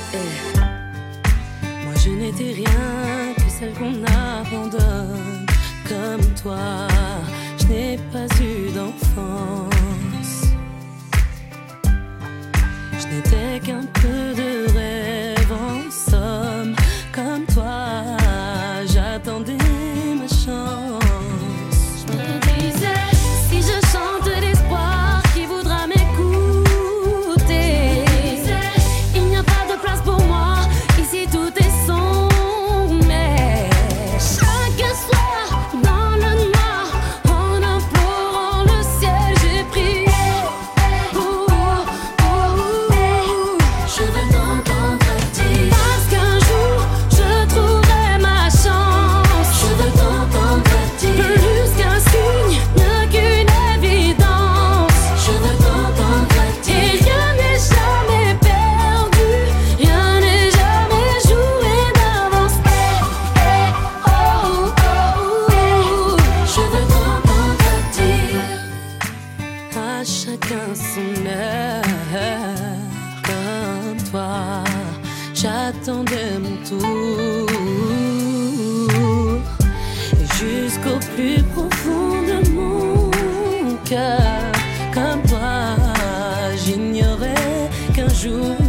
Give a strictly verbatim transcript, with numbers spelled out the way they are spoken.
Eh, moi je n'étais rien que celle qu'on abandonne. Comme toi, je n'ai pas eu d'enfance. Je n'étais qu'un peu de rêve en somme. Comme toi, j'attendais ma chance. Je me disais, si je chante de l'espoir, qui voudra m'écouter? Il n'y a pas de place pour moi, ici tout est sombre. Mais chaque soir, dans le noir, en implorant le ciel, j'ai prié. Oh, oh, oh, oh. Je veux t'entendre dire, parce qu'un jour, je trouverai ma chance. Je veux t'entendre dire, plus qu'un signe, mieux qu'une évidence. Je veux t'entendre dire, et rien n'est jamais perdu, rien n'est jamais joué d'avance. Eh, eh, oh, oh, oh. Je veux t'entendre dire, à chacun son heure. Comme toi, j'attendais mon tour. Et jusqu'au plus profond de mon cœur, comme toi, j'ignorais qu'un jour